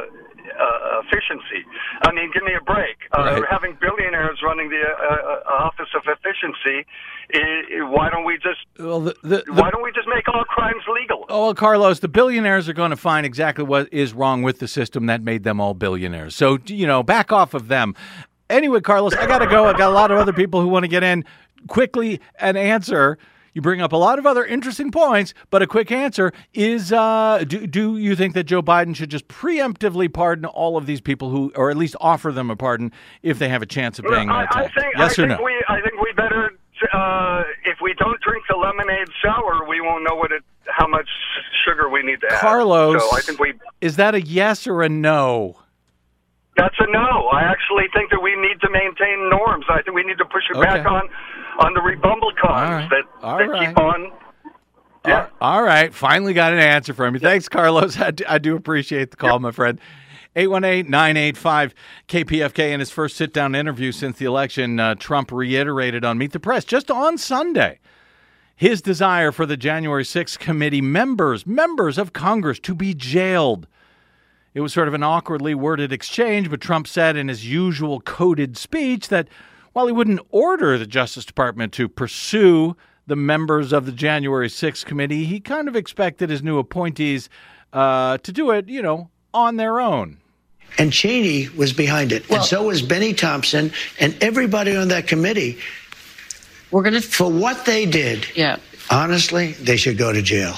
uh, efficiency? I mean, give me a break. Uh, right. Having billionaires running the uh, office of efficiency, uh, why don't we just well, the, the, the, why don't we just make all crimes legal? Oh, well, Carlos, the billionaires are going to find exactly what is wrong with the system that made them all billionaires. So, you know, back off of them. Anyway, Carlos, I got to go. I got a lot of other people who want to get in. Quickly, an answer. You bring up a lot of other interesting points, but a quick answer is, uh, do, do you think that Joe Biden should just preemptively pardon all of these people who, or at least offer them a pardon if they have a chance of paying well, that I, tax? I think, yes I or think no? We, I think we better, uh, if we don't drink the lemonade sour, we won't know what it, how much sugar we need to add. Carlos, so I think we, is that a yes or a no? That's a no. I actually think that we need to maintain norms. I think we need to push it okay. back on on the Republicans right. that, All that right. keep on. Yeah. All right. Finally got an answer from you. Thanks, Carlos. I do, I do appreciate the call, yep. my friend. eight one eight, nine eight five, K P F K. In his first sit-down interview since the election, uh, Trump reiterated on Meet the Press just on Sunday his desire for the January sixth committee members, members of Congress, to be jailed. It was sort of an awkwardly worded exchange, but Trump said in his usual coded speech that while he wouldn't order the Justice Department to pursue the members of the January sixth committee, he kind of expected his new appointees uh, to do it, you know, on their own. And Cheney was behind it. Well, and so was Benny Thompson and everybody on that committee. We're gonna For what they did, yeah. honestly, they should go to jail.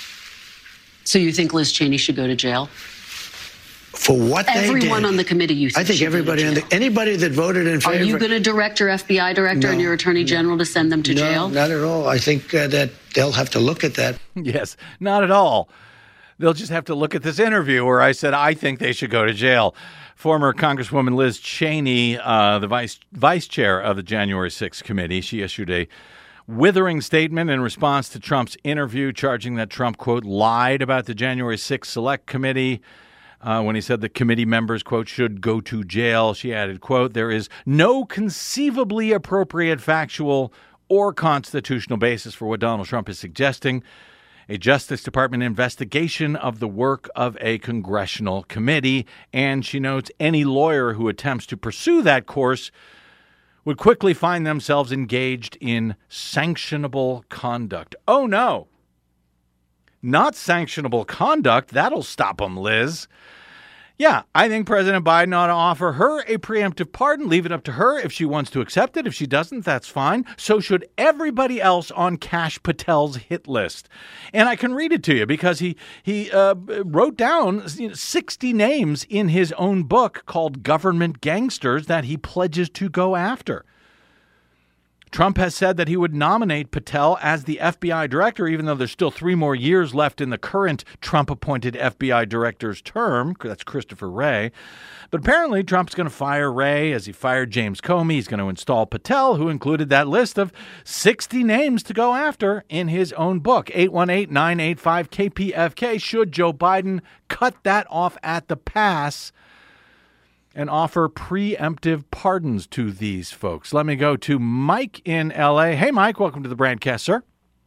So you think Liz Cheney should go to jail? For what they did. Everyone on the committee, you think I think everybody on the, anybody that voted in favor. Are you going to direct your F B I director no, and your attorney general no, to send them to no, jail? Not at all. I think uh, that they'll have to look at that. Yes, not at all. They'll just have to look at this interview where I said I think they should go to jail. Former Congresswoman Liz Cheney, uh, the vice vice chair of the January sixth committee, she issued a withering statement in response to Trump's interview, charging that Trump, quote, lied about the January sixth Select Committee uh, when he said the committee members, quote, should go to jail. She added, quote, there is no conceivably appropriate factual or constitutional basis for what Donald Trump is suggesting. A Justice Department investigation of the work of a congressional committee. And she notes any lawyer who attempts to pursue that course would quickly find themselves engaged in sanctionable conduct. Oh, no. Not sanctionable conduct. That'll stop them, Liz. Yeah, I think President Biden ought to offer her a preemptive pardon, leave it up to her if she wants to accept it. If she doesn't, that's fine. So should everybody else on Kash Patel's hit list. And I can read it to you because he, he uh, wrote down sixty names in his own book called Government Gangsters that he pledges to go after. Trump has said that he would nominate Patel as the F B I director, even though there's still three more years left in the current Trump-appointed F B I director's term. That's Christopher Wray. But apparently Trump's going to fire Wray as he fired James Comey. He's going to install Patel, who included that list of sixty names to go after in his own book. eight one eight, nine eight five, K P F K. Should Joe Biden cut that off at the pass and offer preemptive pardons to these folks? Let me go to Mike in L A. Hey, Mike, welcome to the Brandcast, sir.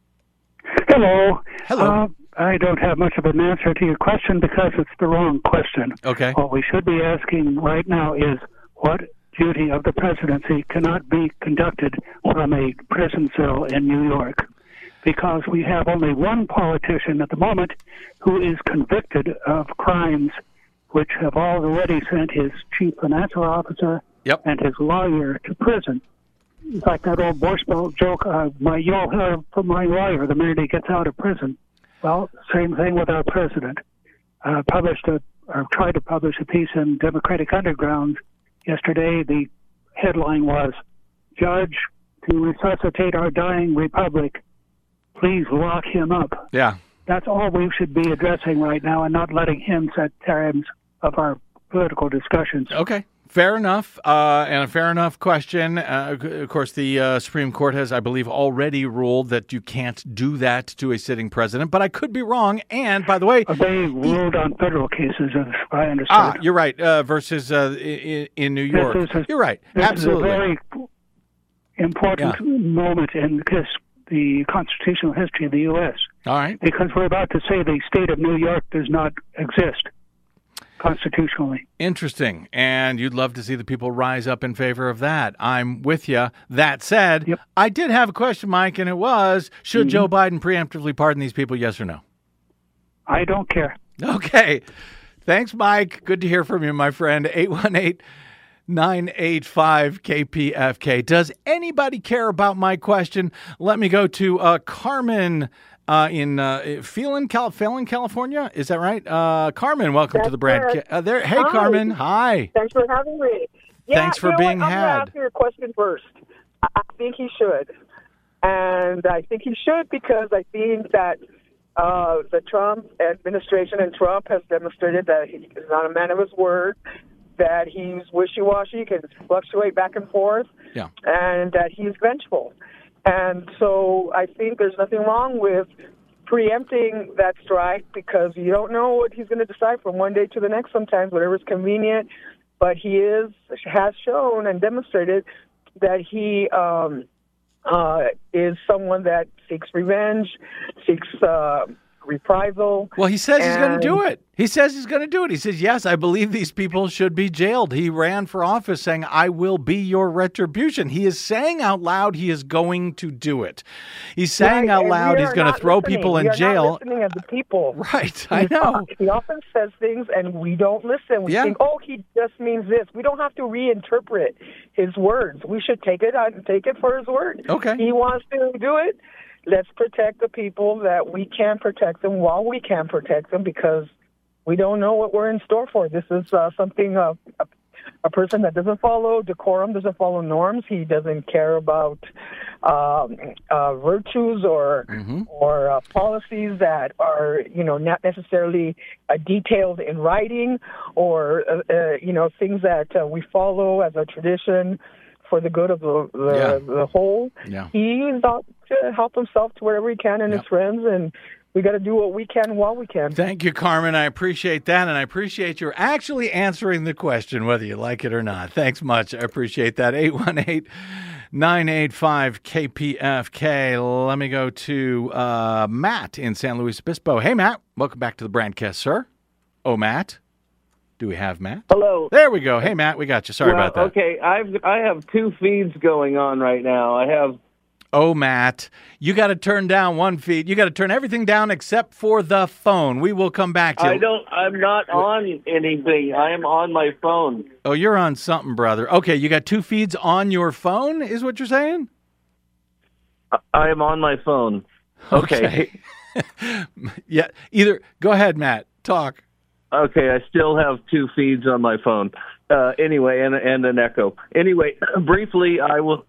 Hello. Hello. Uh, I don't have much of an answer to your question because it's the wrong question. Okay. What we should be asking right now is, what duty of the presidency cannot be conducted from a prison cell in New York, because we have only one politician at the moment who is convicted of crimes which have already sent his chief financial officer yep. and his lawyer to prison. In fact, that old Borscht Belt joke, uh, my, you'll hear from my lawyer the minute he gets out of prison. Well, same thing with our president. Uh, published a, or tried to publish a piece in Democratic Underground yesterday. The headline was, "Judge, to resuscitate our dying republic, please lock him up." Yeah. That's all we should be addressing right now, and not letting him set terms of our political discussions. Okay. Fair enough, uh, and a fair enough question. Uh, of course, the uh, Supreme Court has, I believe, already ruled that you can't do that to a sitting president, but I could be wrong. And, by the way... They ruled on federal cases, as I understand. Ah, you're right, uh, versus uh, in, in New York. This is a, you're right, this absolutely. Is a very important yeah. moment in his, the constitutional history of the U S All right. Because we're about to say the state of New York does not exist constitutionally. Interesting. And you'd love to see the people rise up in favor of that. I'm with you. That said, yep. I did have a question, Mike, and it was, should mm-hmm. Joe Biden preemptively pardon these people, yes or no? I don't care. Okay. Thanks, Mike. Good to hear from you, my friend. eight one eight, nine eight five, K P F K. Does anybody care about my question? Let me go to uh, Carmen Uh, in uh, Phelan, Cal- Phelan, California. Is that right? Uh, Carmen, welcome That's to the brand. correct. Uh, there. Hey, Hi. Carmen. Hi. Thanks for having me. Yeah, Thanks for you know being what? I'm had. going to ask you a question first. I think he should. And I think he should because I think that uh, the Trump administration and Trump has demonstrated that he is not a man of his word, that he's wishy-washy, can fluctuate back and forth, yeah. and that he's vengeful. And so I think there's nothing wrong with preempting that strike because you don't know what he's going to decide from one day to the next sometimes, whatever's convenient. But he is has shown and demonstrated that he um, uh, is someone that seeks revenge, seeks uh, reprisal. Well, he says he's going to do and- it. He says he's going to do it. He says, yes, I believe these people should be jailed. He ran for office saying, I will be your retribution. He is saying out loud he is going to do it. He's saying Right, out and loud we he's are going to not throw listening. people in we are jail. Not listening as the people. Right, I He know. talks- He often says things, and we don't listen. We Yeah. think, oh, he just means this. We don't have to reinterpret his words. We should take it on, take it for his word. Okay. He wants to do it. Let's protect the people that we can protect them while we can protect them because we don't know what we're in store for. This is uh, something uh, a, a person that doesn't follow decorum, doesn't follow norms. He doesn't care about um, uh, virtues or mm-hmm. or uh, policies that are, you know, not necessarily uh, detailed in writing or, uh, uh, you know, things that uh, we follow as a tradition for the good of the the, Yeah. the whole. Yeah. He's out to help himself to wherever he can and Yep. his friends, and we got to do what we can while we can. Thank you, Carmen. I appreciate that, and I appreciate you actually answering the question, whether you like it or not. Thanks much. I appreciate that. eight one eight, nine eight five, K P F K. Let me go to uh, Matt in San Luis Obispo. Hey, Matt. Welcome back to the Brandcast, sir. Oh, Matt. Do we have Matt? Hello. There we go. Hey, Matt. We got you. Sorry well, about that. Okay, I've I have two feeds going on right now. I have. Oh, Matt, you got to turn down one feed. You got to turn everything down except for the phone. We will come back to you. I don't. I'm not on anything. I am on my phone. Oh, you're on something, brother. Okay, you got two feeds on your phone, is what you're saying? I am on my phone. Okay. Okay. Yeah. Either go ahead, Matt. Talk. Okay. I still have two feeds on my phone. Uh, anyway, and and an echo. Anyway, briefly, I will.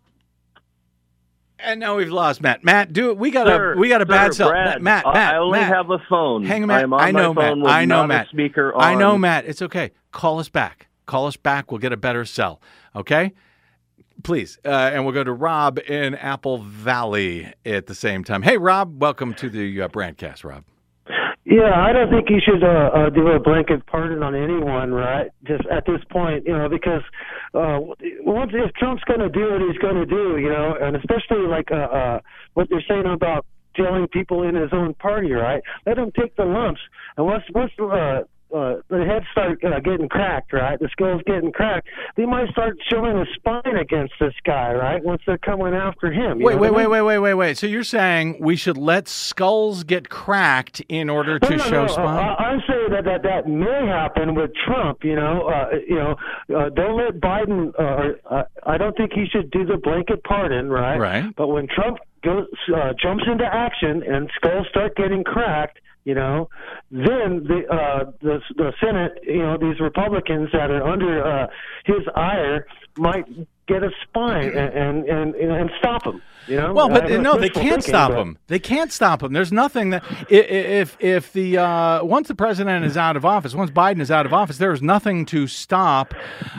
And now we've lost Matt. Matt, do it. We got Sir, a we got a sir, bad cell. Brad, Matt, Matt, Matt. I only Matt. have a phone. Hang on, Matt. I am on I know, my phone Matt. with I know, not Matt. a speaker on. I know, Matt. It's okay. Call us back. Call us back. We'll get a better cell. Okay. Please. Uh, and we'll go to Rob in Apple Valley at the same time. Hey, Rob. Welcome to the uh, Brandcast, Rob. Yeah, I don't think you should uh, uh, do a blanket pardon on anyone, right? Just at this point, you know, because uh, once if Trump's going to do what he's going to do, you know, and especially like uh, uh, what they're saying about jailing people in his own party, right? Let him take the lumps. And once once uh, uh, the heads start uh, getting cracked, right? The skull's getting cracked. They might start showing a spine against this guy, right? Once they're coming after him. You Wait, know wait, what I wait, mean? wait, wait, wait, wait. So you're saying we should let skulls get cracked in order to No, no, show no. spine? Uh, I'm saying that, that that may happen with Trump. You know, uh, you know, uh, don't let Biden. Uh, uh, I don't think he should do the blanket pardon, right? Right. But when Trump goes uh, jumps into action and skulls start getting cracked, you know, then the uh, the the Senate, you know, these Republicans that are under uh, his ire might get a spine and and and, and stop him. You know. Well, but I have no, they wishful can't thinking, stop but- him. They can't stop him. There's nothing that i- i- if if the uh, once the president is out of office, once Biden is out of office, there is nothing to stop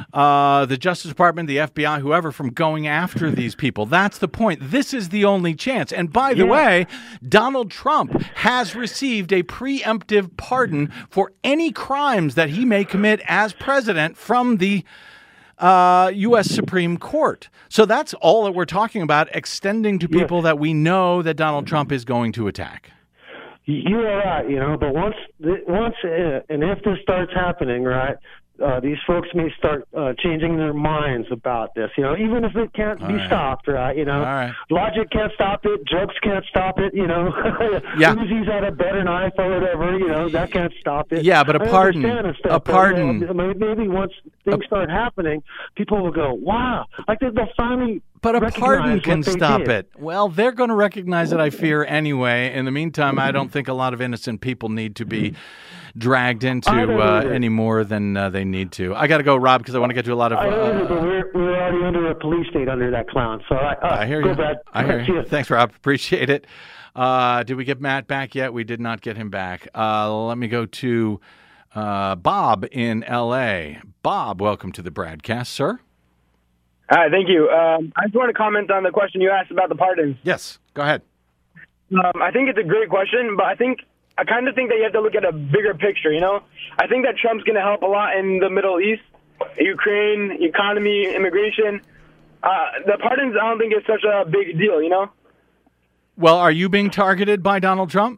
uh, the Justice Department, the F B I, whoever from going after these people. That's the point. This is the only chance. And by the Yeah. way, Donald Trump has received a preemptive pardon for any crimes that he may commit as president from the Uh, U S Supreme Court. So that's all that we're talking about, extending to people that we know that Donald Trump is going to attack. You're right, you know, but once, once, uh, and if this starts happening, right, uh, these folks may start uh, changing their minds about this, you know, even if it can't All be right. stopped, right, you know. All right. Logic can't stop it, jokes can't stop it, you know. Yeah. Uzi's at a better knife or whatever, you know, that can't stop it. Yeah, but a I pardon- understand and stuff, a but, pardon- you know, maybe, maybe once things start happening, people will go, wow, like they- they'll finally But a recognize pardon what can they stop did. it. Well, they're going to recognize it, I fear, anyway. In the meantime, I don't think a lot of innocent people need to be dragged into I don't uh, either. any more than uh, they need to. I got to go, Rob, because I want to get to a lot of. I know, Uh, but we're, we're already under a police state under that clown. So I, uh, I hear go you. Brad. I hear See you. ya. Thanks, Rob. Appreciate it. Uh, did we get Matt back yet? We did not get him back. Uh, let me go to uh, Bob in L A. Bob, welcome to the broadcast, sir. Hi, thank you. Um, I just want to comment on the question you asked about the pardons. Yes, go ahead. Um, I think it's a great question, but I think I kind of think that you have to look at a bigger picture, you know? I think that Trump's going to help a lot in the Middle East, Ukraine, economy, immigration. Uh, the pardons, I don't think it's such a big deal, you know? Well, are you being targeted by Donald Trump?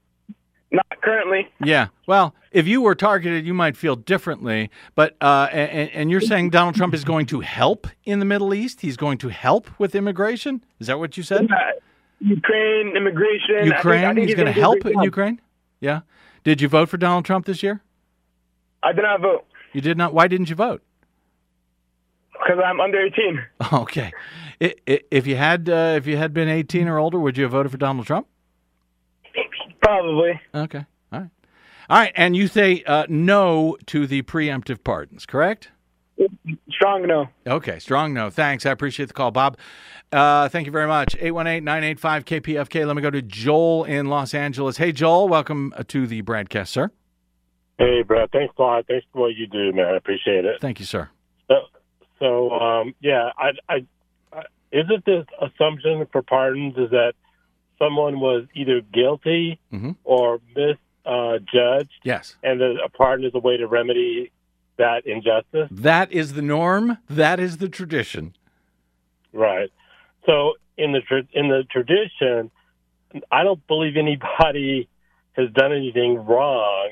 Not currently. Yeah. Well, if you were targeted, you might feel differently. But uh, and, and you're saying Donald Trump is going to help in the Middle East? He's going to help with immigration? Is that what you said? Uh, Ukraine, immigration. I think- Ukraine? I think He's he's going to gonna do a help great in job. Ukraine? Yeah. Did you vote for Donald Trump this year? I did not vote You did not. Why didn't you vote? because I'm under eighteen. Okay. I- I- If you had uh, if you had been eighteen or older, would you have voted for Donald Trump? Probably. Okay. All right. All right. And you say uh, no to the preemptive pardons, correct? Strong no. Okay. Strong no. Thanks. I appreciate the call, Bob. Uh, thank you very much. eight one eight, nine eight five, K P F K. Let me go to Joel in Los Angeles. Hey, Joel. Welcome to the broadcast, sir. Hey, Brad. Thanks a lot. Thanks for what you do, man. I appreciate it. Thank you, sir. So, so um, yeah, I, I, I, isn't this assumption for pardons is that someone was either guilty Mhm. or misjudged, Yes. and that a pardon is a way to remedy that injustice? That is the norm. That is the tradition. Right. So in the tra- in the tradition, I don't believe anybody has done anything wrong,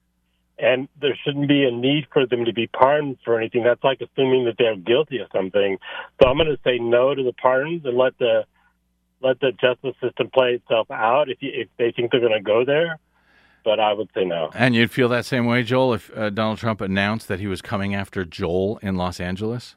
and there shouldn't be a need for them to be pardoned for anything. That's like assuming that they're guilty of something. So I'm going to say no to the pardons and let the let the justice system play itself out if you, if they think they're going to go there. But I would say no. And you'd feel that same way, Joel, if uh, Donald Trump announced that he was coming after Joel in Los Angeles?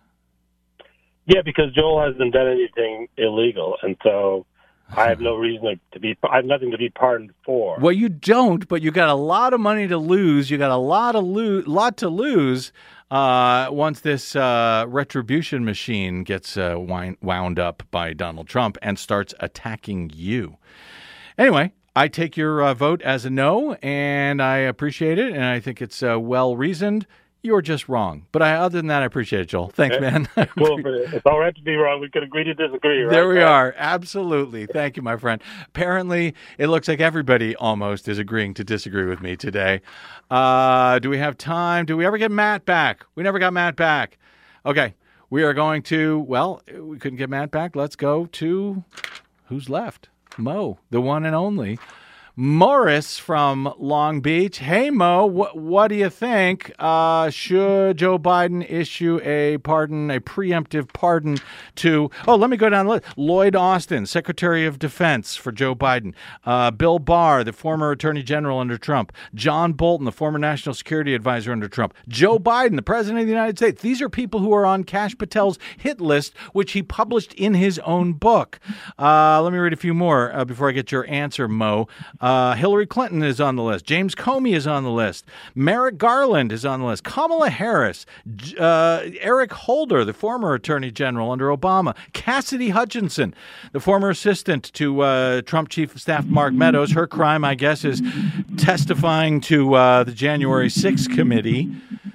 Yeah, because Joel hasn't done anything illegal, and so I have no reason to, to be. I have nothing to be pardoned for. Well, you don't, but you got a lot of money to lose. You got a lot of lo- lot to lose uh, once this uh, retribution machine gets uh, wind- wound up by Donald Trump and starts attacking you. Anyway, I take your uh, vote as a no, and I appreciate it, and I think it's uh, well reasoned. You're just wrong, but I, other than that, I appreciate it, Joel. Thanks, Okay. man. Well, it's all right to be wrong. We could agree to disagree, right? There we are. Absolutely. Thank you, my friend. Apparently, it looks like everybody almost is agreeing to disagree with me today. Uh, do we have time? Do we ever get Matt back? We never got Matt back. Okay. We are going to, well, we couldn't get Matt back. Let's go to who's left? Mo, the one and only Morris from Long Beach. Hey, Mo, wh- what do you think? Uh, should Joe Biden issue a pardon, a preemptive pardon to, oh, let me go down the list. Lloyd Austin, Secretary of Defense for Joe Biden. Uh, Bill Barr, the former Attorney General under Trump. John Bolton, the former National Security Advisor under Trump. Joe Biden, the President of the United States. These are people who are on Kash Patel's hit list, which he published in his own book. Uh, let me read a few more uh, before I get your answer, Mo. Uh, Hillary Clinton is on the list. James Comey is on the list. Merrick Garland is on the list. Kamala Harris. Uh, Eric Holder, the former Attorney General under Obama. Cassidy Hutchinson, the former assistant to uh, Trump Chief of Staff Mark Meadows. Her crime, I guess, is testifying to uh, the January sixth committee.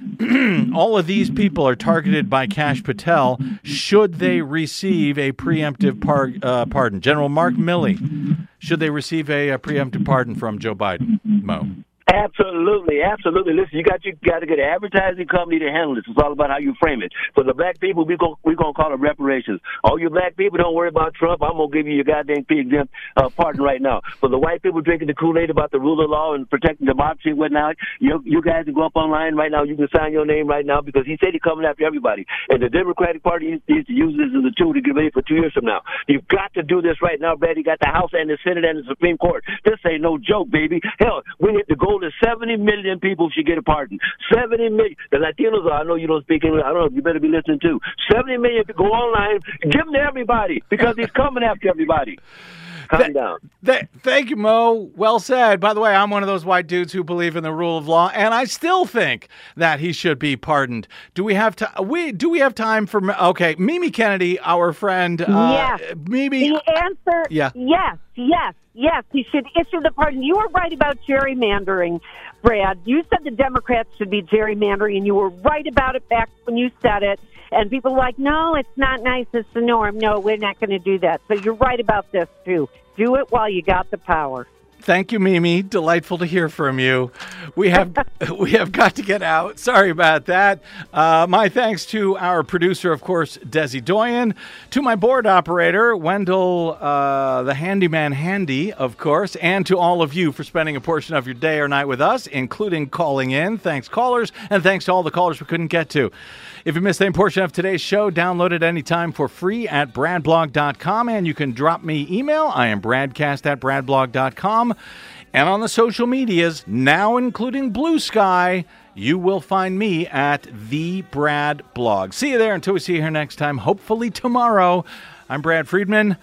All of these people are targeted by Kash Patel should they receive a preemptive par- uh, pardon. General Mark Milley, should they receive a, a preemptive pardon from Joe Biden, Mo? Absolutely, absolutely. Listen, you got you got to get an advertising company to handle this. It's all about how you frame it. For the black people, we go we're gonna call it reparations. All you black people, don't worry about Trump. I'm gonna give you your goddamn exempt uh, pardon right now. For the white people drinking the Kool-Aid about the rule of law and protecting democracy and whatnot, you you guys can go up online right now. You can sign your name right now because he said he's coming after everybody. And the Democratic Party needs to use this as a tool to get ready for two years from now. You've got to do this right now, Brad. You got the House and the Senate and the Supreme Court. This ain't no joke, baby. Hell, we hit the goal. seventy million people should get a pardon. seventy million. The Latinos are, I know you don't speak English. I don't know. You better be listening too. seventy million people go online. Give them to everybody because he's coming after everybody. Calm Th- down. Th- thank you, Mo. Well said. By the way, I'm one of those white dudes who believe in the rule of law, and I still think that he should be pardoned. Do we have to? We do we have time for? Okay, Mimi Kennedy, our friend. Uh, yes. Mimi. The answer. Yeah. Yes. Yes. Yes. He should issue the pardon. You were right about gerrymandering, Brad. You said the Democrats should be gerrymandering, and you were right about it back when you said it. And people are like, no, it's not nice. It's the norm. No, we're not going to do that. So you're right about this, too. Do it while you got the power. Thank you, Mimi. Delightful to hear from you. We have we have got to get out. Sorry about that. Uh, my thanks to our producer, of course, Desi Doyen, to my board operator, Wendell, uh, the handyman Handy, of course, and to all of you for spending a portion of your day or night with us, including calling in. Thanks, callers, and thanks to all the callers we couldn't get to. If you missed any portion of today's show, download it anytime for free at brad blog dot com, and you can drop me email. I am bradcast at brad blog dot com. And on the social medias, now including Blue Sky, you will find me at The Brad Blog. See you there until we see you here next time, hopefully tomorrow. I'm Brad Friedman.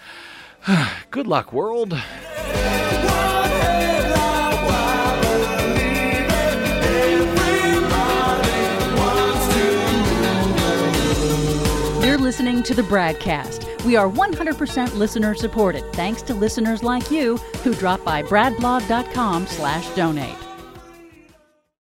Good luck, world. You're listening to the Bradcast. We are one hundred percent listener supported, thanks to listeners like you who drop by brad blog dot com slash donate.